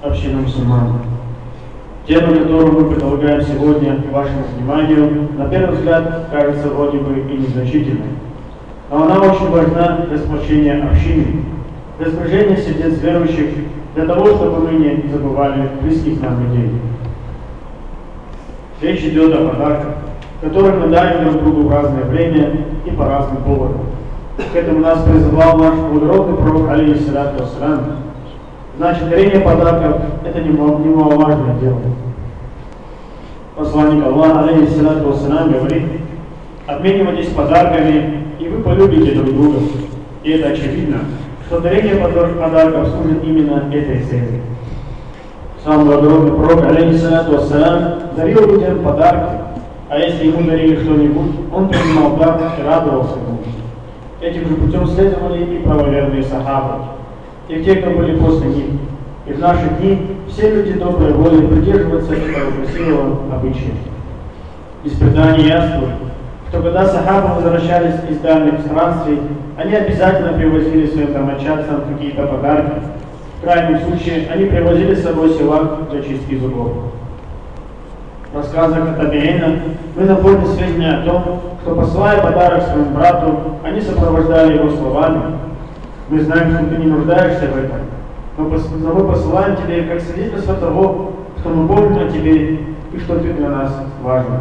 община мусульман. Тема, которую мы предлагаем сегодня вашему вниманию, на первый взгляд кажется вроде бы и незначительной, но она очень важна для сплочения общины, для сближения сердец верующих, для того, чтобы мы не забывали близких нам людей. Речь идет о подарках, которые мы дарим друг другу в разное время и по разным поводам. К этому нас призывал наш благородный пророк, алейхиссалату вассалям. Значит, дарение подарков – это немаловажное дело. Посланник Аллаха, алейхиссалату вассалям, говорит: обменивайтесь подарками, и вы полюбите друг друга. И это очевидно, что дарение подарков служит именно этой цели. Сам благородный пророк, алейхиссалату вассалям, дарил людям подарки, а если ему дарили что-нибудь, он принимал дар и радовался ему. Этим же путем следовали и правоверные сахабы, и те, кто были после них. И в наши дни все люди доброй воли придерживаются этого красивого обычая. Из преданий яствует, что когда сахабы возвращались из дальних странствий, они обязательно привозили своим домочадцам какие-то подарки. В крайнем случае, они привозили с собой силак для чистки зубов. В рассказах от табиина мы находим сведения о том, что, посылая подарок своему брату, они сопровождали его словами: «Мы знаем, что ты не нуждаешься в этом, но мы посылаем тебе как свидетельство того, что мы помним о тебе и что ты для нас важен».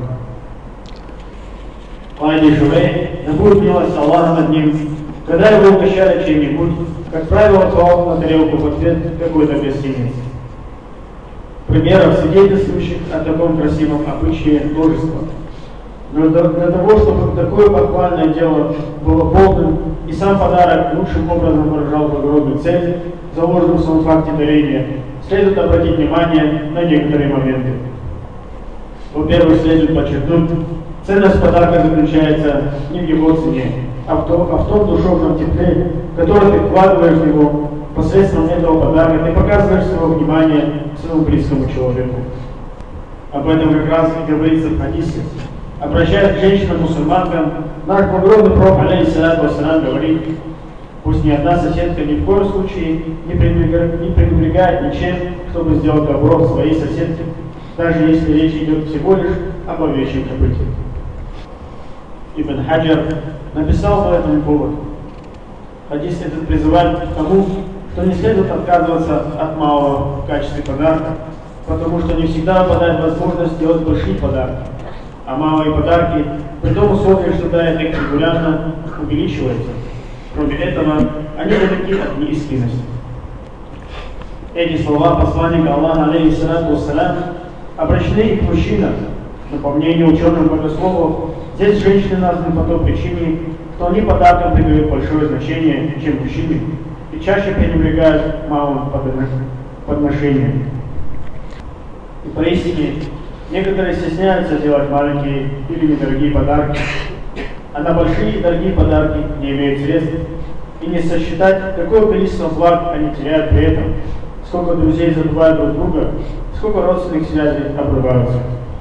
Хайди Журей, да будет милость Аллаха над ним, когда его угощали чем-нибудь, как правило, клал на тарелку в ответ какой-то гостиниц. Примеров, свидетельствующих о таком красивом обычае, множество. Но для того, чтобы такое похвальное дело было полным, и сам подарок лучшим образом выражал благородную цель, заложенную в самом факте дарения, следует обратить внимание на некоторые моменты. Во-первых, следует подчеркнуть, ценность подарка заключается не в его цене, а в том душевном тепле, которое ты вкладываешь в него. Посредством этого подарка ты показываешь свое внимание к своему близкому человеку. Об этом как раз и говорится в хадисе. Обращаясь к женщинам-мусульманкам, наш благородный пророк, алейхиссалату вассалям, говорит: пусть ни одна соседка ни в коем случае не пренебрегает ничем, чтобы сделать добро своей соседке, даже если речь идет всего лишь об овечьем копыте. Ибн Хаджар написал по этому поводу: хадис этот призывает к тому, что не следует отказываться от малого в качестве подарка, потому что не всегда выпадает возможность сделать большие подарки, а малые подарки, при том условии, что дает их регулярно, увеличиваются. Кроме этого, они далеки от неискренности. Эти слова посланника Аллаха, алейхиссалату вассалям, обращены и к мужчинам, но по мнению ученых-богословов, здесь женщины названы по той причине, что они подаркам придают большое значение, чем мужчины, и чаще пренебрегают малым подношением. И поистине, некоторые стесняются делать маленькие или недорогие подарки, а на большие и дорогие подарки не имеют средств, и не сосчитать, какое количество благ они теряют при этом, сколько друзей забывают друг друга, сколько родственных связей обрываются.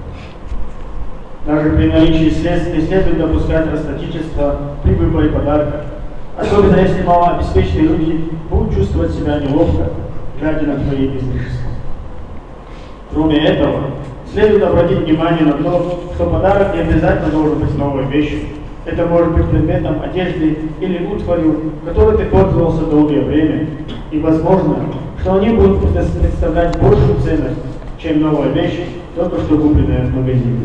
Даже при наличии средств не следует допускать расточительство при выборе подарка, особенно если малообеспеченные люди будут чувствовать себя неловко, глядя на твои излишества. Кроме этого, следует обратить внимание на то, что подарок не обязательно должен быть новой вещью. Это может быть предметом одежды или утварью, которой ты пользовался долгое время, и возможно, что они будут представлять большую ценность, чем новая вещь, только что купленная в магазине.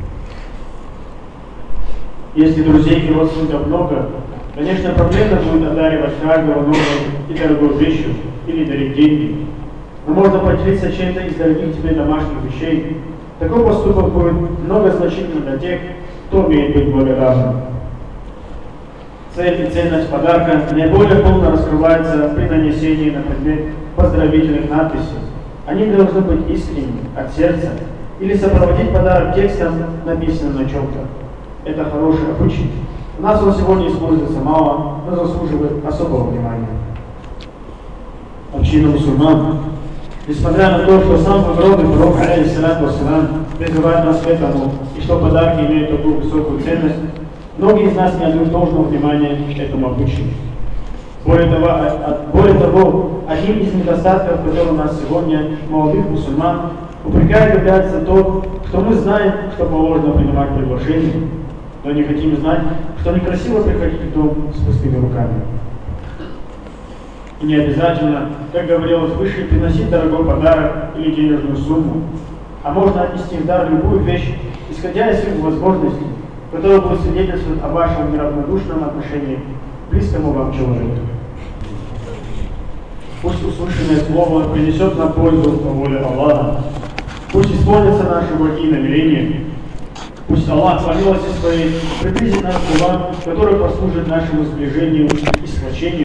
Если друзей и родственников много, конечно, проблемно будет одаривать каждого новой и дорогой вещью или дарить деньги. Но можно поделиться чем-то из дорогих тебе домашних вещей. Такой поступок будет много значительным для тех, кто умеет быть благодарным. Цель и ценность подарка наиболее полно раскрывается при нанесении на предмет поздравительных надписей. Они должны быть искренними, от сердца, или сопроводить подарок текстом, написанным на чем-то. Это хороший обычай. У нас он сегодня используется мало, но заслуживает особого внимания. Община мусульман, несмотря на то, что сам благородный пророк, алейхиссалату вассалям, призывает нас к этому, и что подарки имеют такую высокую ценность, многие из нас не отдают должного внимания этому обычаю. Более того, одним из недостатков, который у нас сегодня, молодых мусульман, упрекает является то, что мы знаем, что положено принимать приглашение, но не хотим знать, что некрасиво приходить в дом с пустыми руками. И не обязательно, как говорилось выше, приносить дорогой подарок или денежную сумму, а можно отнести в дар любую вещь, исходя из их возможностей, которые будут свидетельствовать о вашем неравнодушном отношении к близкому вам человеку. Пусть услышанное слово принесет нам пользу по воле Аллаха. Пусть исполнятся наши благие намерения. Пусть Аллах по милости своей приблизит нас к Аллаху, который послужит нашему сближению и сплочению.